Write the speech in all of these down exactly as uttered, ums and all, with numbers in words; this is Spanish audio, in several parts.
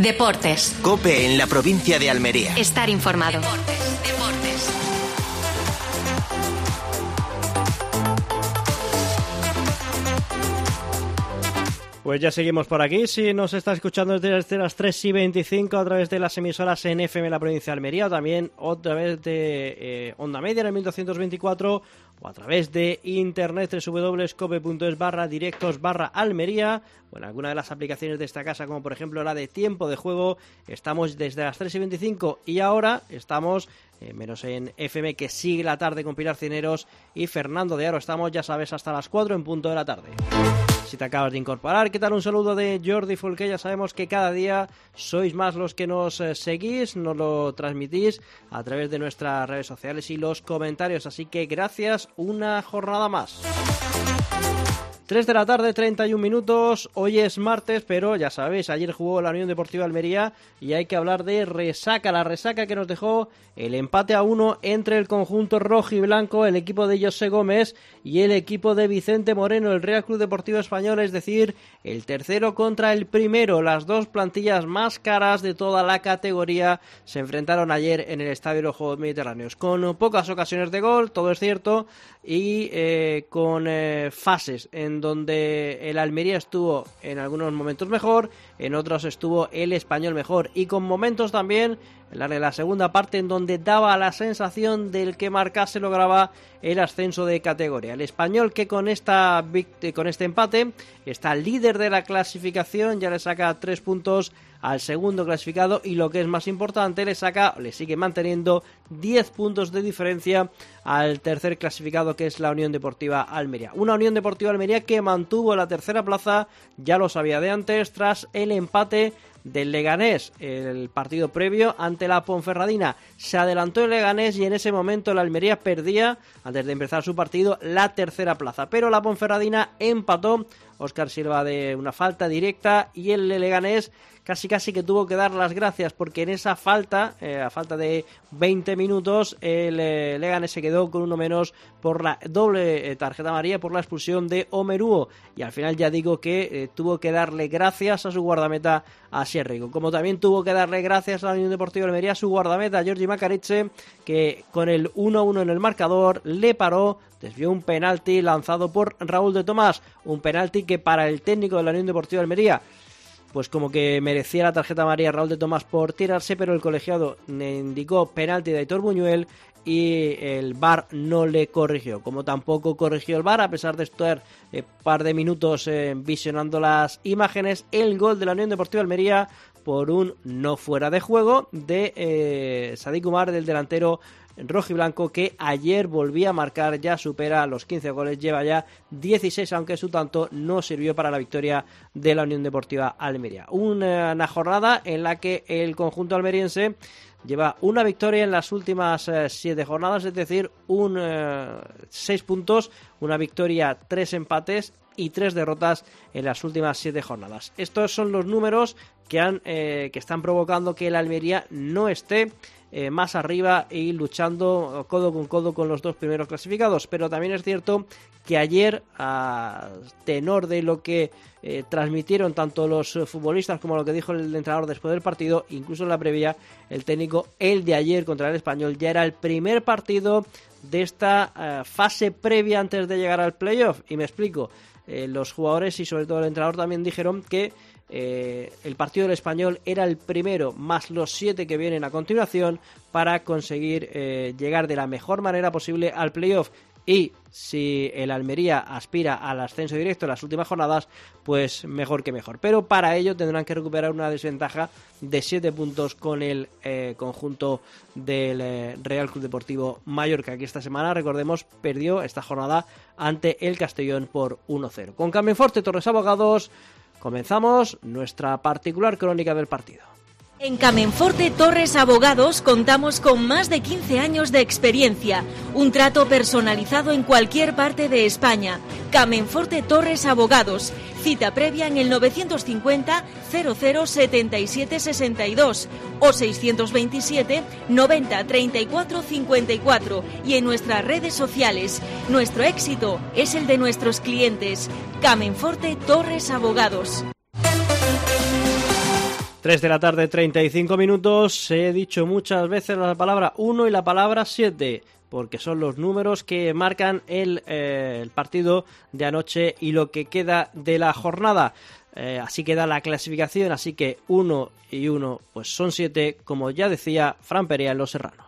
Deportes. COPE en la provincia de Almería. Estar informado. Deportes, deportes. Pues ya seguimos por aquí. Si nos está escuchando desde las tres y veinticinco a través de las emisoras en F M en la provincia de Almería, o también a través de eh, Onda Media en el mil doscientos veinticuatro, o a través de internet doble u doble u doble u punto cope punto es barra directos barra Almería, o en alguna de las aplicaciones de esta casa, como por ejemplo la de Tiempo de Juego. Estamos desde las tres y veinticinco y ahora estamos eh, menos en F M, que sigue la tarde con Pilar Cineros y Fernando de Aro. Estamos, ya sabes, hasta las cuatro en punto de la tarde. Si te acabas de incorporar, ¿qué tal? Un saludo de Jordi Folqué. Ya sabemos que cada día sois más los que nos eh, seguís, nos lo transmitís a través de nuestras redes sociales y los comentarios, así que gracias, una jornada más. tres de la tarde, treinta y un minutos, hoy es martes, pero ya sabéis, ayer jugó la Unión Deportiva Almería y hay que hablar de resaca, la resaca que nos dejó el empate a uno entre el conjunto rojiblanco, el equipo de José Gómez y el equipo de Vicente Moreno, el Real Club Deportivo Español, es decir, el tercero contra el primero. Las dos plantillas más caras de toda la categoría se enfrentaron ayer en el Estadio de los Juegos Mediterráneos, con pocas ocasiones de gol, todo es cierto, y eh, con eh, fases en donde el Almería estuvo en algunos momentos mejor, en otros estuvo el Español mejor, y con momentos también en la de la segunda parte en donde daba la sensación del que marcase lograba el ascenso de categoría. El Español, que con esta con este empate está líder de la clasificación, ya le saca tres puntos al segundo clasificado y, lo que es más importante, le saca, le sigue manteniendo diez puntos de diferencia al tercer clasificado, que es la Unión Deportiva Almería. Una Unión Deportiva Almería que mantuvo la tercera plaza, ya lo sabía de antes, tras el empate del Leganés, el partido previo ante la Ponferradina. Se adelantó el Leganés y en ese momento el Almería perdía, antes de empezar su partido, la tercera plaza, pero la Ponferradina empató, Óscar Silva de una falta directa, y el Leganés casi casi que tuvo que dar las gracias, porque en esa falta, eh, a falta de veinte minutos, el eh, Leganés se quedó con uno menos por la doble eh, tarjeta amarilla por la expulsión de Omeruo, y al final ya digo que eh, tuvo que darle gracias a su guardameta, a Sierrigo, como también tuvo que darle gracias a la Unión Deportiva Almería a su guardameta, a Giorgi Macariche, que con el uno a uno en el marcador le paró, desvió un penalti lanzado por Raúl de Tomás, un penalti que para el técnico de la Unión Deportiva Almería, pues como que merecía la tarjeta amarilla Raúl de Tomás por tirarse, pero el colegiado le indicó penalti de Aitor Buñuel y el V A R no le corrigió, como tampoco corrigió el V A R, a pesar de estar un eh, par de minutos eh, visionando las imágenes, el gol de la Unión Deportiva Almería por un no fuera de juego de eh, Sadik Umar, del delantero rojiblanco, que ayer volvía a marcar, ya supera los quince goles, lleva ya dieciséis, aunque su tanto no sirvió para la victoria de la Unión Deportiva Almería. Una jornada en la que el conjunto almeriense lleva una victoria en las últimas eh, siete jornadas, es decir, un eh, seis puntos, una victoria, tres empates y tres derrotas en las últimas siete jornadas. Estos son los números que han eh, que están provocando que el Almería no esté Eh, más arriba y luchando codo con codo con los dos primeros clasificados, pero también es cierto que ayer, a tenor de lo que eh, transmitieron tanto los futbolistas como lo que dijo el entrenador después del partido, incluso en la previa, el técnico, el de ayer contra el Español ya era el primer partido de esta eh, fase previa antes de llegar al playoff, y me explico. Eh, los jugadores y sobre todo el entrenador también dijeron que Eh, el partido del Español era el primero, más los siete que vienen a continuación, para conseguir eh, llegar de la mejor manera posible al playoff. Y si el Almería aspira al ascenso directo en las últimas jornadas, pues mejor que mejor. Pero para ello tendrán que recuperar una desventaja de siete puntos con el eh, conjunto del eh, Real Club Deportivo Mallorca, que esta semana, recordemos, perdió esta jornada ante el Castellón por uno cero. Con Carmenforte Torres Abogados comenzamos nuestra particular crónica del partido. En Carmenforte Torres Abogados contamos con más de quince años de experiencia, un trato personalizado en cualquier parte de España. Carmenforte Torres Abogados, cita previa en el novecientos cincuenta cero cero setenta y siete sesenta y dos o seiscientos veintisiete noventa treinta y cuatro cincuenta y cuatro, y en nuestras redes sociales. Nuestro éxito es el de nuestros clientes. Carmenforte Torres Abogados. tres de la tarde, treinta y cinco minutos. He dicho muchas veces la palabra uno y la palabra siete, porque son los números que marcan el, eh, el partido de anoche y lo que queda de la jornada. Eh, así queda la clasificación, así que uno y uno pues son siete, como ya decía Fran Perea en Los Serrano.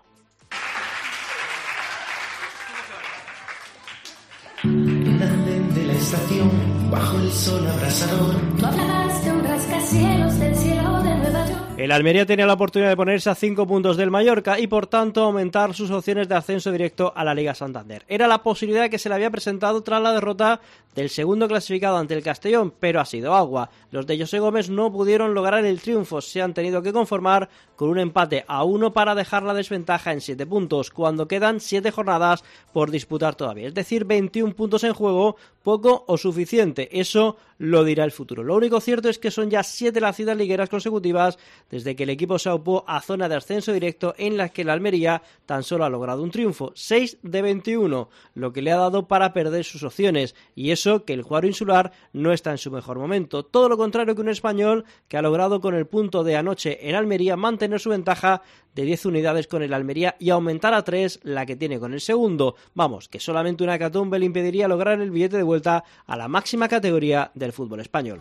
En la andén de la estación, bajo el sol abrasador, tú hablabas de un rascacielos del cielo de Nueva York. El Almería tenía la oportunidad de ponerse a cinco puntos del Mallorca y por tanto aumentar sus opciones de ascenso directo a la Liga Santander. Era la posibilidad que se le había presentado tras la derrota del segundo clasificado ante el Castellón, pero ha sido agua. Los de José Gómez no pudieron lograr el triunfo, se han tenido que conformar con un empate a uno para dejar la desventaja en siete puntos, cuando quedan siete jornadas por disputar todavía, es decir, veintiún puntos en juego, poco o suficiente, eso lo dirá el futuro. Lo único cierto es que son ya siete las citas ligueras consecutivas desde que el equipo se aupó a zona de ascenso directo en las que la Almería tan solo ha logrado un triunfo, seis de veintiuno, lo que le ha dado para perder sus opciones, y eso que el cuadro insular no está en su mejor momento, todo lo contrario que un español que ha logrado con el punto de anoche en Almería mantener su ventaja de diez unidades con el Almería y aumentar a tres la que tiene con el segundo. Vamos, que solamente una hecatombe le impediría lograr el billete de vuelta a la máxima categoría del fútbol español.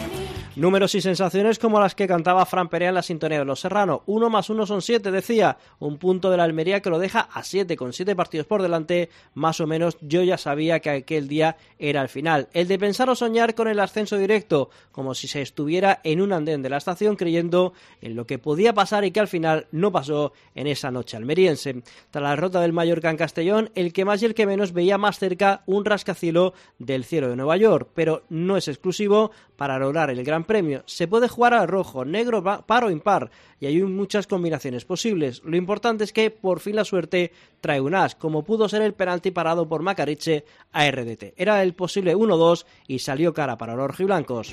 Números y sensaciones como las que cantaba Fran Perea en la sintonía de Los Serrano. Uno más uno son siete, decía. Un punto de la Almería que lo deja a siete, con siete partidos por delante. Más o menos yo ya sabía que aquel día era el final. El de pensar o soñar con el ascenso directo, como si se estuviera en un andén de la estación creyendo en lo que podía pasar y que al final no pasó en esa noche almeriense. Tras la derrota del Mallorca en Castellón, el que más y el que menos veía más cerca un rascacielos del cielo de Nueva York, pero no es exclusivo para lograr el Gran Premio. Se puede jugar al rojo, negro, par o impar, y hay muchas combinaciones posibles. Lo importante es que por fin la suerte trae un as, como pudo ser el penalti parado por Macariche a R D T. Era el posible uno dos y salió cara para los rojiblancos.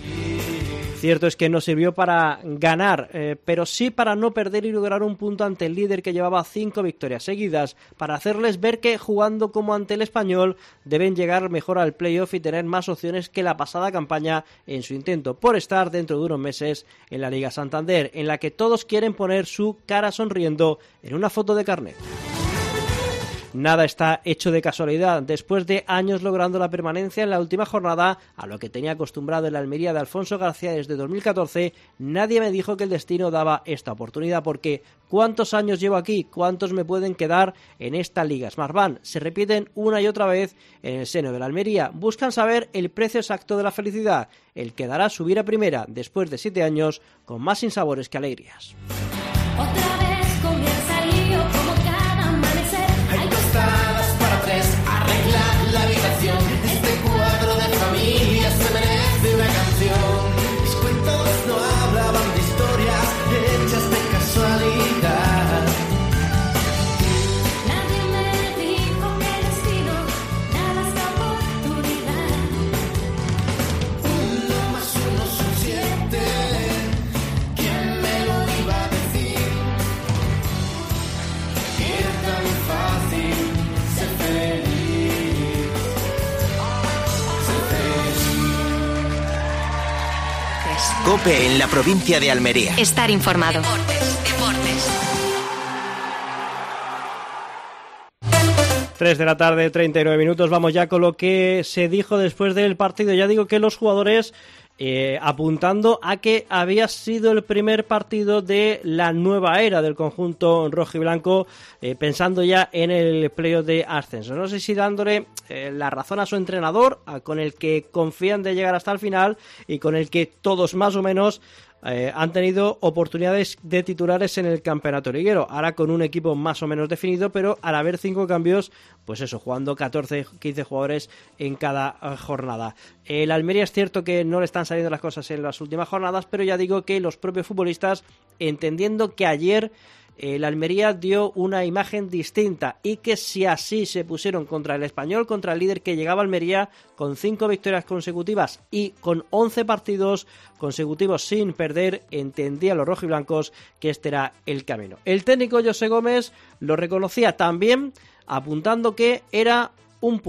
Cierto es que no sirvió para ganar, eh, pero sí para no perder y lograr un punto ante el líder que llevaba cinco victorias seguidas, para hacerles ver que jugando como ante el Español deben llegar mejor al playoff y tener más opciones que la pasada campaña en su intento por estar dentro de unos meses en la Liga Santander, en la que todos quieren poner su cara sonriendo en una foto de carnet. Nada está hecho de casualidad. Después de años logrando la permanencia en la última jornada, a lo que tenía acostumbrado el Almería de Alfonso García desde dos mil catorce, nadie me dijo que el destino daba esta oportunidad, porque ¿cuántos años llevo aquí? ¿Cuántos me pueden quedar en esta Liga Smartbank? Se repiten una y otra vez en el seno de la Almería. Buscan saber el precio exacto de la felicidad, el que dará subir a primera después de siete años con más sinsabores que alegrías. Otra vez comienza el lío como cada amanecer. Hay costadas para tres, arreglar la habitación. Este cuadro de familia se merece una canción. Mis cuentos no hablaban de historias hechas de casualidad. Nadie me dijo que el destino daba esta oportunidad. Uno más uno son siete. ¿Quién me lo iba a decir? Que era tan fácil ser feliz. Ser feliz. COPE en la provincia de Almería. Estar informado. tres de la tarde, treinta y nueve minutos. Vamos ya con lo que se dijo después del partido. Ya digo que los jugadores eh, apuntando a que había sido el primer partido de la nueva era del conjunto rojiblanco, eh, pensando ya en el playoff de ascenso. No sé si dándole eh, la razón a su entrenador, a, con el que confían de llegar hasta el final y con el que todos más o menos Eh, han tenido oportunidades de titulares en el campeonato liguero, ahora con un equipo más o menos definido, pero al haber cinco cambios, pues eso, jugando catorce, quince jugadores en cada uh, jornada. El Almería es cierto que no le están saliendo las cosas en las últimas jornadas, pero ya digo que los propios futbolistas, entendiendo que ayer el Almería dio una imagen distinta y que si así se pusieron contra el Español, contra el líder que llegaba a Almería con cinco victorias consecutivas y con once partidos consecutivos sin perder, entendían los rojiblancos que este era el camino. El técnico José Gómez lo reconocía también, apuntando que era un punto.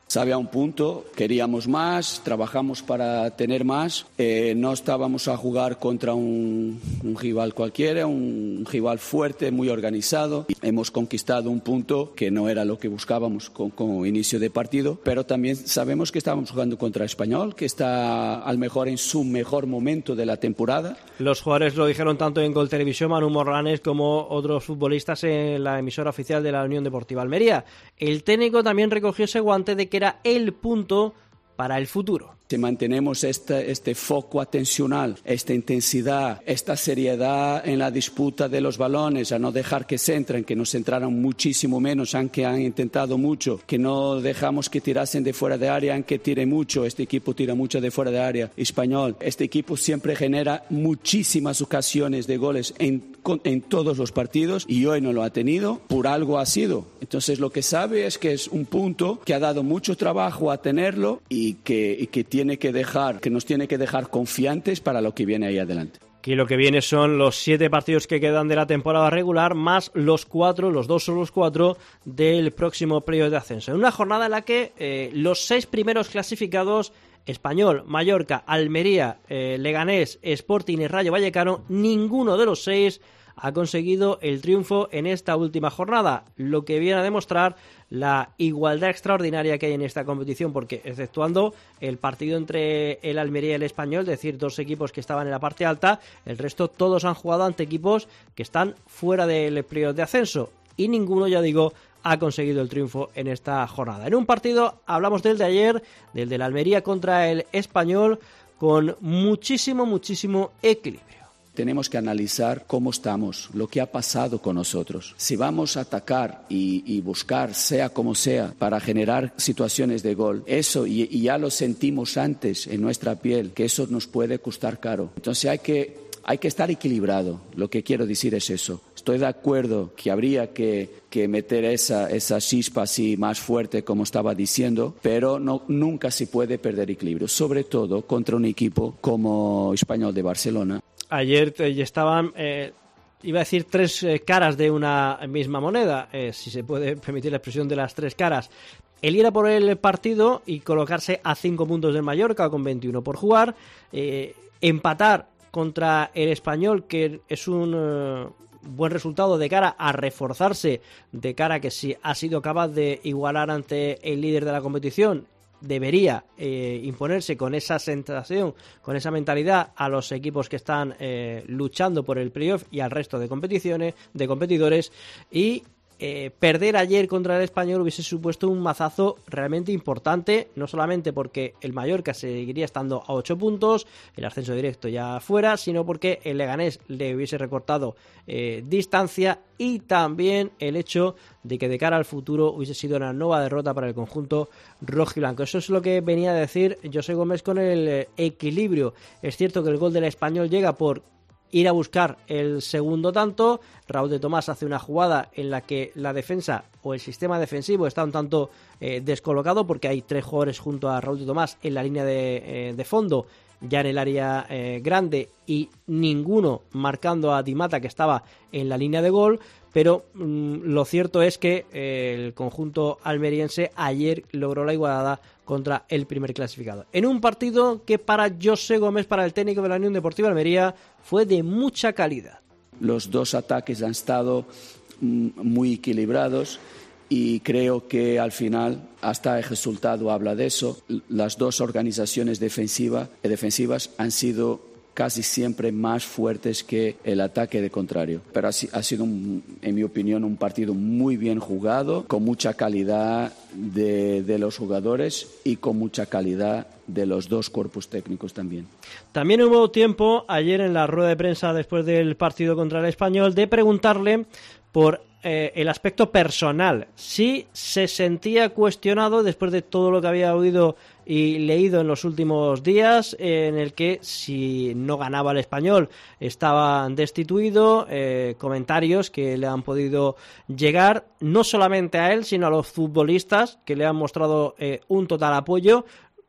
Sabe a un punto, queríamos más, trabajamos para tener más, eh, no estábamos a jugar contra un, un rival cualquiera, un, un rival fuerte, muy organizado. Hemos conquistado un punto que no era lo que buscábamos con, con inicio de partido, pero también sabemos que estábamos jugando contra Español, que está al mejor en su mejor momento de la temporada. Los jugadores lo dijeron tanto en Gol Televisión, Manu Morlanes, como otros futbolistas en la emisora oficial de la Unión Deportiva Almería. El técnico también recogió ese guante de que era el punto para el futuro. Si mantenemos este, este foco atencional, esta intensidad, esta seriedad en la disputa de los balones, a no dejar que se entren, que nos centraran muchísimo menos, aunque han intentado mucho, que no dejamos que tirasen de fuera de área, aunque tire mucho, este equipo tira mucho de fuera de área, Español. Este equipo siempre genera muchísimas ocasiones de goles en, en todos los partidos y hoy no lo ha tenido, por algo ha sido. Entonces lo que sabe es que es un punto que ha dado mucho trabajo a tenerlo y que, y que tiene que dejar, que nos tiene que dejar confiantes para lo que viene ahí adelante. Que lo que viene son los siete partidos que quedan de la temporada regular, más los cuatro, los dos o los cuatro del próximo periodo de ascenso. En una jornada en la que eh, los seis primeros clasificados, Español, Mallorca, Almería, eh, Leganés, Sporting y Rayo Vallecano, ninguno de los seis ha conseguido el triunfo en esta última jornada, lo que viene a demostrar la igualdad extraordinaria que hay en esta competición, porque exceptuando el partido entre el Almería y el Español, es decir, dos equipos que estaban en la parte alta, el resto todos han jugado ante equipos que están fuera del periodo de ascenso y ninguno, ya digo, ha conseguido el triunfo en esta jornada. En un partido, hablamos del de ayer, del de la Almería contra el Español, con muchísimo, muchísimo equilibrio. Tenemos que analizar cómo estamos, lo que ha pasado con nosotros. Si vamos a atacar y, y buscar, sea como sea, para generar situaciones de gol, eso, y, y ya lo sentimos antes en nuestra piel, que eso nos puede costar caro. Entonces hay que, hay que estar equilibrado. Lo que quiero decir es eso. Estoy de acuerdo que habría que, que meter esa, esa chispa así más fuerte, como estaba diciendo, pero no, nunca se puede perder equilibrio, sobre todo contra un equipo como Español de Barcelona. Ayer eh, estaban, eh, iba a decir, tres eh, caras de una misma moneda, eh, si se puede permitir la expresión de las tres caras. El ir a por el partido y colocarse a cinco puntos del Mallorca con veintiuno por jugar, eh, empatar contra el Español, que es un eh, buen resultado de cara a reforzarse, de cara a que si ha sido capaz de igualar ante el líder de la competición, debería eh, imponerse con esa sensación, con esa mentalidad a los equipos que están eh, luchando por el playoff y al resto de competiciones, de competidores, y eh, perder ayer contra el Español hubiese supuesto un mazazo realmente importante, no solamente porque el Mallorca seguiría estando a ocho puntos, el ascenso directo ya fuera, sino porque el Leganés le hubiese recortado eh, distancia, y también el hecho de que de cara al futuro hubiese sido una nueva derrota para el conjunto rojiblanco. Eso es lo que venía a decir José Gómez con el equilibrio. Es cierto que el gol del Español llega por ir a buscar el segundo tanto. Raúl de Tomás hace una jugada en la que la defensa o el sistema defensivo está un tanto eh, descolocado, porque hay tres jugadores junto a Raúl de Tomás en la línea de, eh, de fondo, ya en el área eh, grande, y ninguno marcando a Di Mata, que estaba en la línea de gol. Pero mmm, lo cierto es que eh, el conjunto almeriense ayer logró la igualada contra el primer clasificado, en un partido que para José Gómez, para el técnico de la Unión Deportiva Almería, fue de mucha calidad. Los dos ataques han estado mm, muy equilibrados, y creo que al final, hasta el resultado habla de eso, las dos organizaciones defensiva, defensivas han sido casi siempre más fuertes que el ataque de contrario. Pero ha, ha sido, un, en mi opinión, un partido muy bien jugado, con mucha calidad de, de los jugadores y con mucha calidad de los dos cuerpos técnicos también. También hubo tiempo ayer en la rueda de prensa después del partido contra el Español de preguntarle por eh, el aspecto personal, si se sentía cuestionado después de todo lo que había oído y leído en los últimos días, eh, en el que si no ganaba el Español estaba destituido, eh, comentarios que le han podido llegar no solamente a él, sino a los futbolistas, que le han mostrado eh, un total apoyo.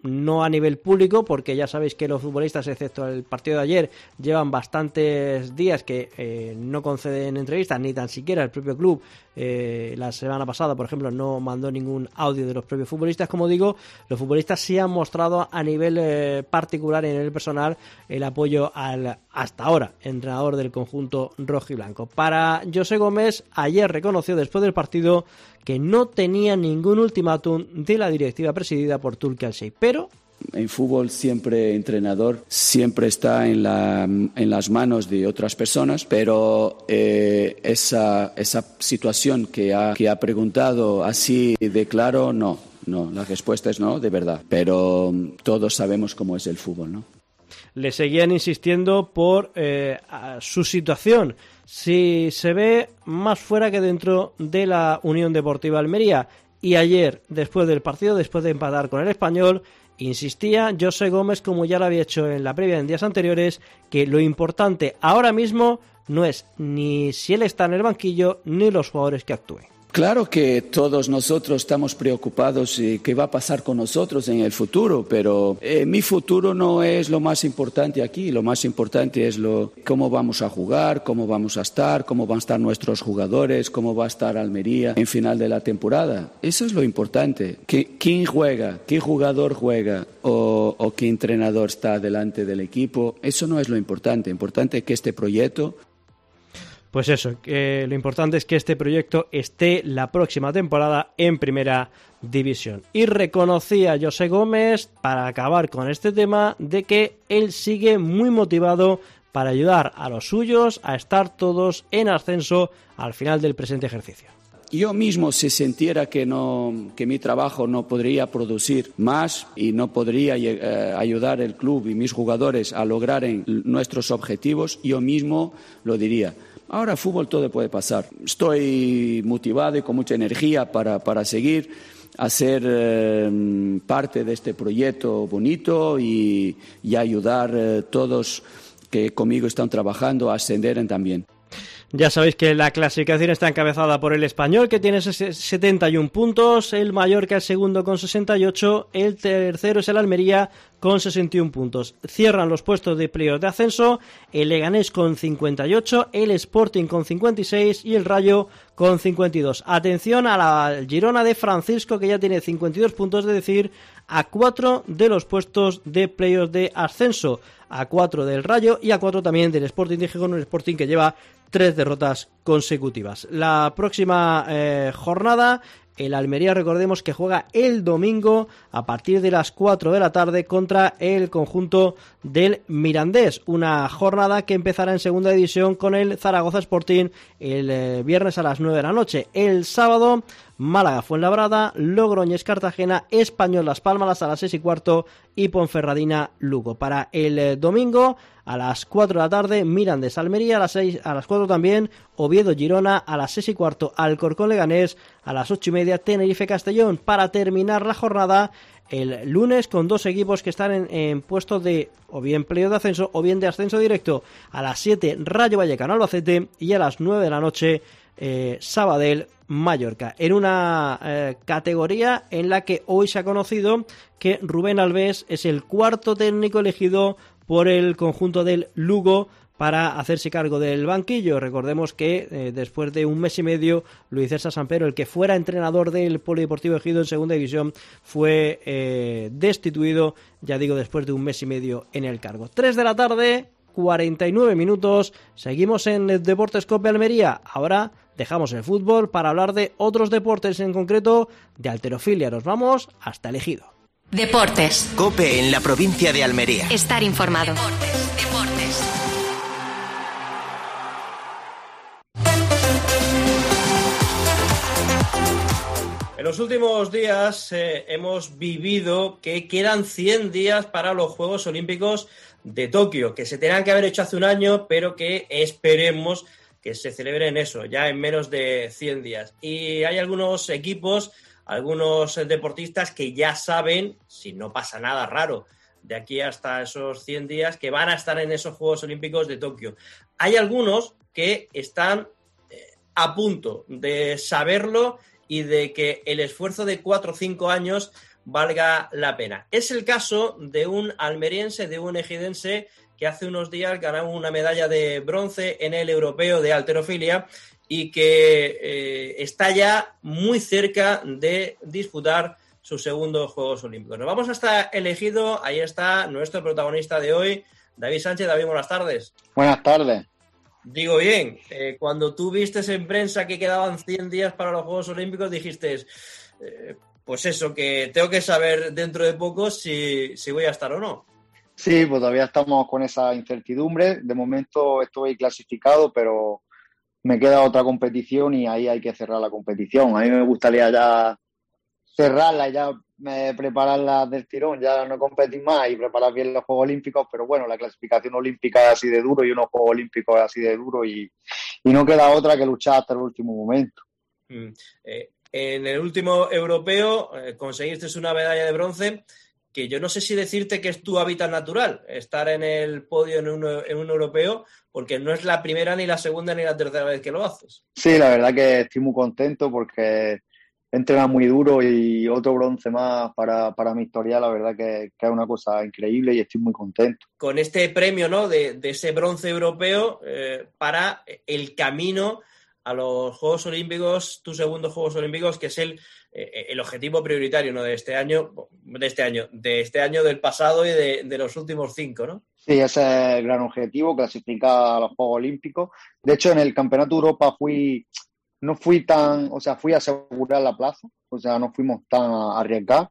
no a nivel público, porque ya sabéis que los futbolistas, excepto el partido de ayer, llevan bastantes días que eh, no conceden entrevistas, ni tan siquiera el propio club. Eh, la semana pasada, por ejemplo, no mandó ningún audio de los propios futbolistas. Como digo, los futbolistas sí han mostrado a nivel eh, particular y a nivel personal el apoyo al, hasta ahora, entrenador del conjunto rojiblanco. Para José Gómez, ayer reconoció después del partido que no tenía ningún ultimátum de la directiva presidida por Turki Al-Sheikh, pero en fútbol siempre entrenador siempre está en, la, en las manos de otras personas, pero eh, esa, esa situación que ha, que ha preguntado así de claro, no, no, la respuesta es no, de verdad, pero todos sabemos cómo es el fútbol, ¿no? Le seguían insistiendo por eh, su situación, si se ve más fuera que dentro de la Unión Deportiva Almería. Y ayer, después del partido, después de empatar con el Español, insistía José Gómez, como ya lo había hecho en la previa en días anteriores, que lo importante ahora mismo no es ni si él está en el banquillo ni los jugadores que actúen. Claro que todos nosotros estamos preocupados de qué va a pasar con nosotros en el futuro, pero eh, mi futuro no es lo más importante aquí. Lo más importante es lo, cómo vamos a jugar, cómo vamos a estar, cómo van a estar nuestros jugadores, cómo va a estar Almería en final de la temporada. Eso es lo importante. ¿Qué, ¿Quién juega? ¿Qué jugador juega? O, ¿O qué entrenador está delante del equipo? Eso no es lo importante. Lo importante es que este proyecto... Pues eso, que lo importante es que este proyecto esté la próxima temporada en Primera División. Y reconocía José Gómez, para acabar con este tema, de que él sigue muy motivado para ayudar a los suyos a estar todos en ascenso al final del presente ejercicio. Yo mismo, si sintiera que, no, que mi trabajo no podría producir más y no podría eh, ayudar al club y mis jugadores a lograr en nuestros objetivos, yo mismo lo diría. Ahora fútbol todo puede pasar. Estoy motivado y con mucha energía para, para seguir a ser eh, parte de este proyecto bonito y, y ayudar a eh, todos que conmigo están trabajando a ascender también. Ya sabéis que la clasificación está encabezada por el Español, que tiene setenta y uno puntos, el Mallorca el segundo con sesenta y ocho, el tercero es el Almería con sesenta y uno puntos. Cierran los puestos de playoff de ascenso el Leganés con cincuenta y ocho, el Sporting con cincuenta y seis y el Rayo con cincuenta y dos. Atención a la Girona de Francisco, que ya tiene cincuenta y dos puntos, es decir, a cuatro de los puestos de playoff de ascenso, a cuatro del Rayo y a cuatro también del Sporting de Gijón, un Sporting que lleva tres derrotas consecutivas. La próxima eh, jornada, el Almería, recordemos que juega el domingo a partir de las cuatro de la tarde contra el conjunto del Mirandés. Una jornada que empezará en segunda división con el Zaragoza Sporting el eh, viernes a las nueve de la noche. El sábado, Málaga Fuenlabrada, Logroñés Cartagena, Español Las Palmas a las seis y cuarto y Ponferradina Lugo. Para el eh, domingo, a las cuatro de la tarde, Mirandés Almería, a las seis, a las cuatro también, Oviedo Girona, a las seis y cuarto, Alcorcón Leganés, a las ocho y media, Tenerife Castellón. Para terminar la jornada el lunes con dos equipos que están en, en puestos de o bien playoff de ascenso o bien de ascenso directo. A las siete, Rayo Vallecano Albacete y a las nueve de la noche, eh, Sabadell Mallorca, en una eh, categoría en la que hoy se ha conocido que Rubén Alves es el cuarto técnico elegido por el conjunto del Lugo para hacerse cargo del banquillo. Recordemos que eh, después de un mes y medio, Luis César Sampero, el que fuera entrenador del Polideportivo Ejido en segunda división, fue eh, destituido, ya digo, después de un mes y medio en el cargo. tres de la tarde, cuarenta y nueve minutos, seguimos en el Deportes Cope Almería. Ahora dejamos el fútbol para hablar de otros deportes, en concreto de halterofilia. Nos vamos hasta el Ejido. Deportes. Cope en la provincia de Almería. Estar informado. Deportes, deportes. En los últimos días eh, hemos vivido que quedan cien días para los Juegos Olímpicos de Tokio, que se tenían que haber hecho hace un año, pero que esperemos que se celebren eso, ya en menos de cien días. Y hay algunos equipos, algunos deportistas que ya saben, si no pasa nada raro, de aquí hasta esos cien días, que van a estar en esos Juegos Olímpicos de Tokio. Hay algunos que están eh, a punto de saberlo y de que el esfuerzo de cuatro o cinco años valga la pena. Es el caso de un almeriense, de un ejidense, que hace unos días ganó una medalla de bronce en el europeo de halterofilia y que eh, está ya muy cerca de disputar sus segundos Juegos Olímpicos. Nos vamos hasta el Ejido, ahí está nuestro protagonista de hoy, David Sánchez. David, buenas tardes. Buenas tardes. Digo bien, eh, cuando tú vistes en prensa que quedaban cien días para los Juegos Olímpicos, dijiste, eh, pues eso, que tengo que saber dentro de poco si, si voy a estar o no. Sí, pues todavía estamos con esa incertidumbre. De momento estoy clasificado, pero me queda otra competición y ahí hay que cerrar la competición. A mí me gustaría ya cerrarla, ya eh, prepararla del tirón, ya no competir más y preparar bien los Juegos Olímpicos, pero bueno, la clasificación olímpica es así de duro y unos Juegos Olímpicos es así de duro y, y no queda otra que luchar hasta el último momento. Mm. Eh, en el último europeo eh, conseguiste una medalla de bronce que yo no sé si decirte que es tu hábitat natural, estar en el podio en un, en un europeo, porque no es la primera, ni la segunda, ni la tercera vez que lo haces. Sí, la verdad que estoy muy contento porque he entrenado muy duro y otro bronce más para, para mi historia, la verdad que, que es una cosa increíble y estoy muy contento. Con este premio, ¿no?, de, de ese bronce europeo eh, para el camino a los Juegos Olímpicos, tus segundos Juegos Olímpicos, que es el, eh, el objetivo prioritario, ¿no?, de este año, de este año, de este año, del pasado y de, de los últimos cinco, ¿no? Sí, ese es el gran objetivo, clasificar a los Juegos Olímpicos. De hecho, en el Campeonato de Europa fui, no fui tan, o sea, fui a asegurar la plaza, o sea, no fuimos tan a arriesgar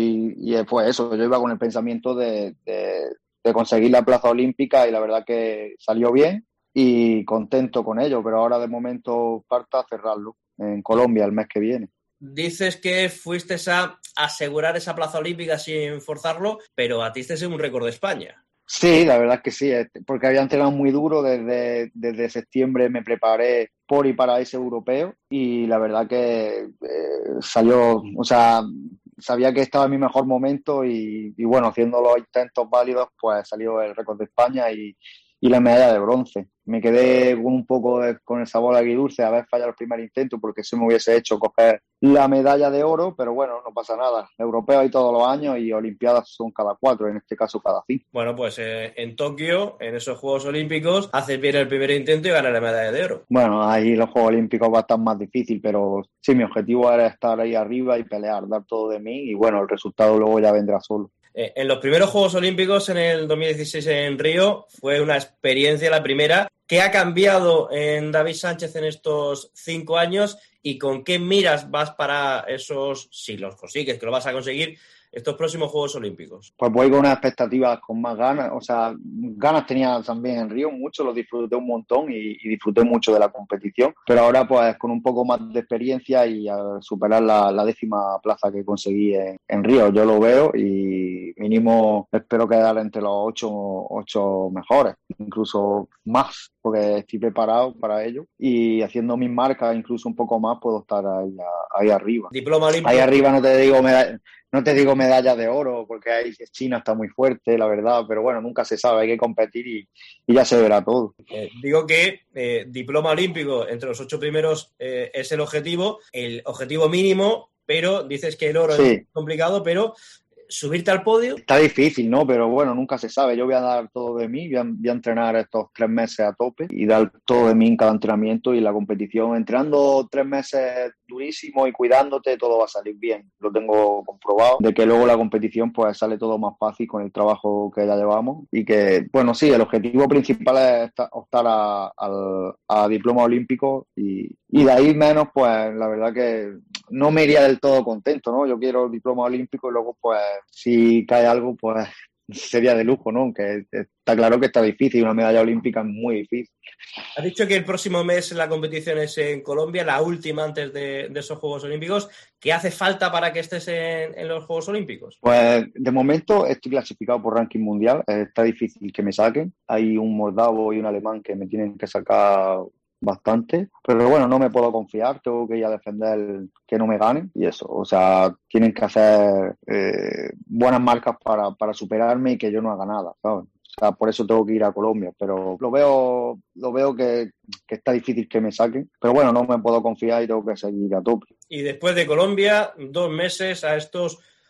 y, y pues eso, yo iba con el pensamiento de, de, de conseguir la plaza olímpica y la verdad que salió bien. Y contento con ello, pero ahora de momento falta cerrarlo en Colombia el mes que viene. Dices que fuiste a asegurar esa plaza olímpica sin forzarlo, pero batiste un récord de España. Sí, la verdad es que sí, porque había entrenado muy duro desde, desde septiembre, me preparé por y para ese europeo y la verdad que eh, salió, o sea, sabía que estaba en mi mejor momento y, y bueno, haciendo los intentos válidos, pues salió el récord de España y y la medalla de bronce. Me quedé con un poco de, con el sabor agridulce de haber fallado el primer intento porque eso me hubiese hecho coger la medalla de oro, pero bueno, no pasa nada. Europeos hay todos los años y Olimpiadas son cada cuatro, en este caso cada cinco. Bueno, pues eh, en Tokio, en esos Juegos Olímpicos, haces bien el primer intento y ganas la medalla de oro. Bueno, ahí los Juegos Olímpicos va a estar más difícil, pero sí, mi objetivo era estar ahí arriba y pelear, dar todo de mí y bueno, el resultado luego ya vendrá solo. Eh, en los primeros Juegos Olímpicos en el dos mil dieciséis en Río fue una experiencia, la primera. ¿Qué ha cambiado en David Sánchez en estos cinco años y con qué miras vas para esos, si los consigues, que lo vas a conseguir, estos próximos Juegos Olímpicos? Pues voy con unas expectativas con más ganas, o sea, ganas tenía también en Río mucho, lo disfruté un montón y, y disfruté mucho de la competición, pero ahora pues con un poco más de experiencia y al superar la, la décima plaza que conseguí en, en Río, yo lo veo y mínimo espero quedar entre los ocho, ocho mejores, incluso más, porque estoy preparado para ello y haciendo mis marcas incluso un poco más puedo estar ahí, ahí arriba. Diploma olímpico. Ahí arriba no te digo medalla, no te digo medalla de oro porque ahí China está muy fuerte, la verdad, pero bueno, nunca se sabe, hay que competir y, y ya se verá todo. Eh, digo que eh, diploma olímpico entre los ocho primeros eh, es el objetivo, el objetivo mínimo, pero dices que el oro sí. Es complicado, pero subirte al podio. Está difícil, ¿no? Pero bueno, nunca se sabe. Yo voy a dar todo de mí, voy a, voy a entrenar estos tres meses a tope y dar todo de mí en cada entrenamiento y la competición. Entrenando tres meses durísimo y cuidándote, todo va a salir bien. Lo tengo comprobado. De que luego la competición pues sale todo más fácil con el trabajo que ya llevamos y que, bueno, sí, el objetivo principal es optar a, a, a diploma olímpico y, y de ahí menos, pues la verdad que no me iría del todo contento, ¿no? Yo quiero el diploma olímpico y luego, pues, si cae algo, pues sería de lujo, ¿no? Que está claro que está difícil, una medalla olímpica es muy difícil. Has dicho que el próximo mes la competición es en Colombia, la última antes de, de esos Juegos Olímpicos. ¿Qué hace falta para que estés en, en los Juegos Olímpicos? Pues de momento estoy clasificado por ranking mundial, está difícil que me saquen. Hay un moldavo y un alemán que me tienen que sacar bastante, pero bueno, no me puedo confiar, tengo que ir a defender que no me ganen y eso, o sea, tienen que hacer eh, buenas marcas para, para superarme y que yo no haga nada, ¿sabes? O sea, por eso tengo que ir a Colombia, pero lo veo lo veo que, que está difícil que me saquen, pero bueno, no me puedo confiar y tengo que seguir a tope. Y después de Colombia, dos meses a estos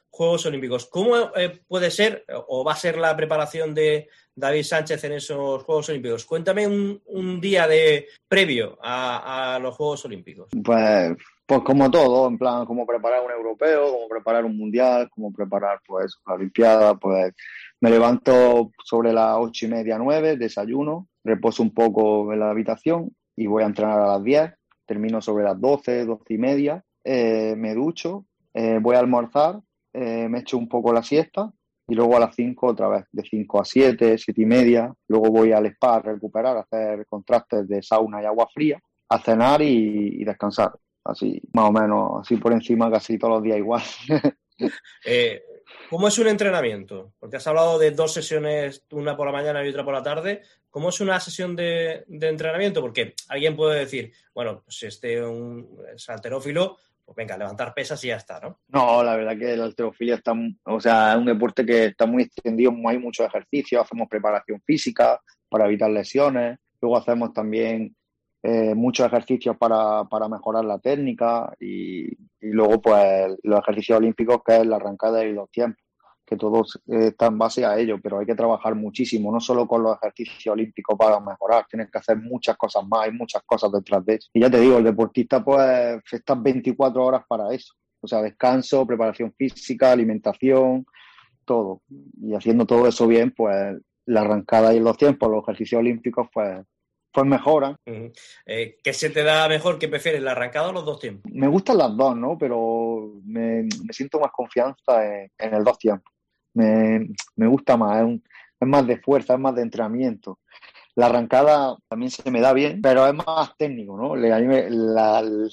Juegos Olímpicos. ¿Cómo eh, puede ser o va a ser la preparación de David Sánchez en esos Juegos Olímpicos? Cuéntame un, un día de previo a, a los Juegos Olímpicos. Pues, pues como todo, en plan, como preparar un europeo, como preparar un mundial, como preparar pues la Olimpiada, pues me levanto sobre las ocho y media, nueve, desayuno, reposo un poco en la habitación y voy a entrenar a las diez, termino sobre las doce, doce y media, eh, me ducho, eh, voy a almorzar, eh, me echo un poco la siesta y luego a las cinco otra vez, de cinco a siete, siete y media, luego voy al spa a recuperar, a hacer contrastes de sauna y agua fría, a cenar y, y descansar, así más o menos, así por encima casi todos los días igual. eh... ¿Cómo es un entrenamiento? Porque has hablado de dos sesiones, una por la mañana y otra por la tarde. ¿Cómo es una sesión de, de entrenamiento? Porque alguien puede decir, bueno, pues este un es halterófilo, pues venga, levantar pesas y ya está, ¿no? No, la verdad que el halterofilia está, o sea, es un deporte que está muy extendido, hay muchos ejercicios, hacemos preparación física para evitar lesiones, luego hacemos también eh, muchos ejercicios para, para mejorar la técnica y, y luego pues los ejercicios olímpicos, que es la arrancada y los tiempos, que todos eh, están en base a ello, pero hay que trabajar muchísimo, no solo con los ejercicios olímpicos para mejorar, tienes que hacer muchas cosas más, hay muchas cosas detrás de eso. Y ya te digo, el deportista pues está veinticuatro horas para eso, o sea, descanso, preparación física, alimentación, todo. Y haciendo todo eso bien, pues la arrancada y los tiempos, los ejercicios olímpicos, pues pues mejoran. Uh-huh. Eh, ¿Qué se te da mejor? ¿Qué prefieres, la arrancada o los dos tiempos? Me gustan las dos, ¿no? Pero me, me siento más confianza en, en el dos tiempos. Me, me gusta más, es, un, es más de fuerza, es más de entrenamiento. La arrancada también se me da bien, pero es más técnico, ¿no? A mí me, la, la,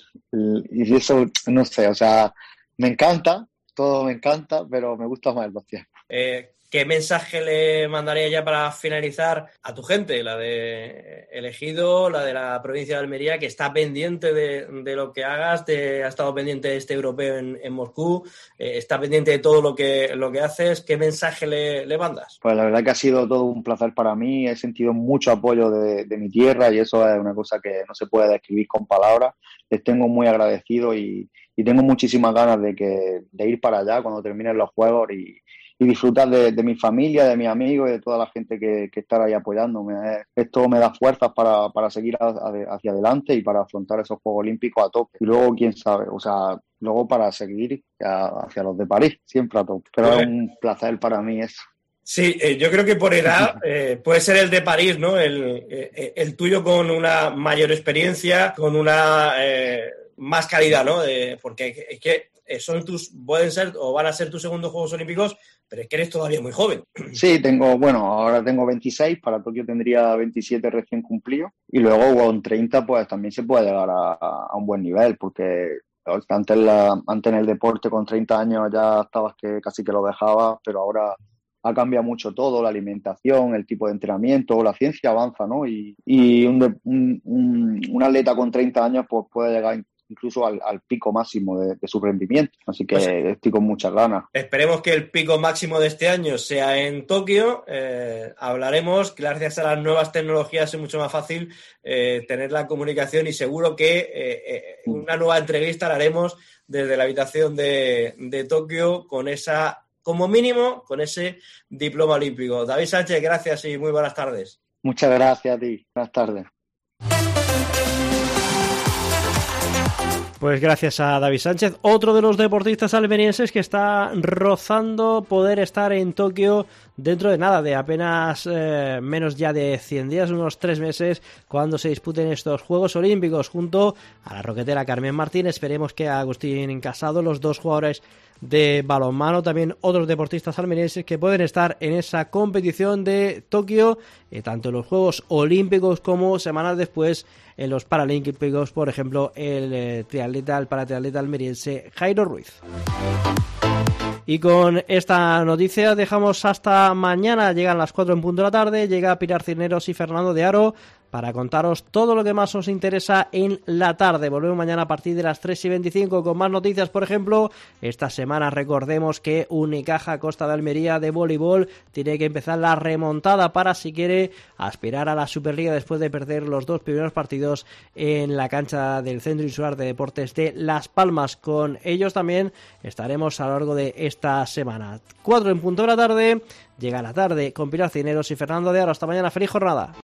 y eso, no sé, o sea, me encanta, todo me encanta, pero me gusta más el dos tiempos. Eh, ¿Qué mensaje le mandaría ya para finalizar a tu gente, la de El Ejido, la de la provincia de Almería, que está pendiente de, de lo que hagas, de, ha estado pendiente de este europeo en, en Moscú, eh, está pendiente de todo lo que, lo que haces? ¿Qué mensaje le, le mandas? Pues la verdad que ha sido todo un placer para mí, he sentido mucho apoyo de, de mi tierra y eso es una cosa que no se puede describir con palabras. Les tengo muy agradecido y, y tengo muchísimas ganas de, que, de ir para allá cuando terminen los Juegos y y disfrutar de, de mi familia, de mis amigos y de toda la gente que, que está ahí apoyándome. Esto me da fuerzas para, para seguir a, a, hacia adelante y para afrontar esos Juegos Olímpicos a tope. Y luego, quién sabe, o sea, luego para seguir a, hacia los de París, siempre a tope. Pero bueno, es un placer para mí eso. Sí, eh, yo creo que por edad eh, puede ser el de París, ¿no? El, eh, el tuyo con una mayor experiencia, con una eh, más calidad, ¿no? De, porque es que son tus, pueden ser o van a ser tus segundos Juegos Olímpicos, pero es que eres todavía muy joven. Sí, tengo, bueno, ahora tengo veintiséis, para Tokio tendría veintisiete recién cumplidos, y luego con treinta pues también se puede llegar a, a un buen nivel, porque antes, la, antes en el deporte con treinta años ya estabas que casi que lo dejabas, pero ahora ha cambiado mucho todo, la alimentación, el tipo de entrenamiento, la ciencia avanza, ¿no? Y, y un, un, un, un atleta con treinta años pues puede llegar incluso al, al pico máximo de, de su rendimiento. Así que pues, estoy con muchas ganas. Esperemos que el pico máximo de este año sea en Tokio. Eh, hablaremos, gracias a las nuevas tecnologías es mucho más fácil eh, tener la comunicación y seguro que eh, eh, una nueva entrevista la haremos desde la habitación de, de Tokio con esa, como mínimo, con ese diploma olímpico. David Sánchez, gracias y muy buenas tardes. Muchas gracias a ti. Buenas tardes. Pues gracias a David Sánchez, otro de los deportistas almerienses que está rozando poder estar en Tokio dentro de nada, de apenas eh, menos ya de cien días, unos tres meses, cuando se disputen estos Juegos Olímpicos, junto a la roquetera Carmen Martín. Esperemos que a Agustín Casado, los dos jugadores de balonmano, también otros deportistas almerienses que pueden estar en esa competición de Tokio, eh, tanto en los Juegos Olímpicos como semanas después en los Paralímpicos, por ejemplo el eh, triatleta, el paratriatleta almeriense Jairo Ruiz. Y con esta noticia dejamos hasta mañana. Llegan las cuatro en punto de la tarde, llega Pilar Cisneros y Fernando de Aro para contaros todo lo que más os interesa en la tarde. Volvemos mañana a partir de las tres y veinticinco con más noticias. Por ejemplo, esta semana recordemos que Unicaja Costa de Almería de voleibol tiene que empezar la remontada para, si quiere, aspirar a la Superliga después de perder los dos primeros partidos en la cancha del Centro Insular de Deportes de Las Palmas. Con ellos también estaremos a lo largo de esta semana. Cuatro en punto de la tarde, llega la tarde con Pilar Cineros y Fernando de Aro. Hasta mañana, feliz jornada.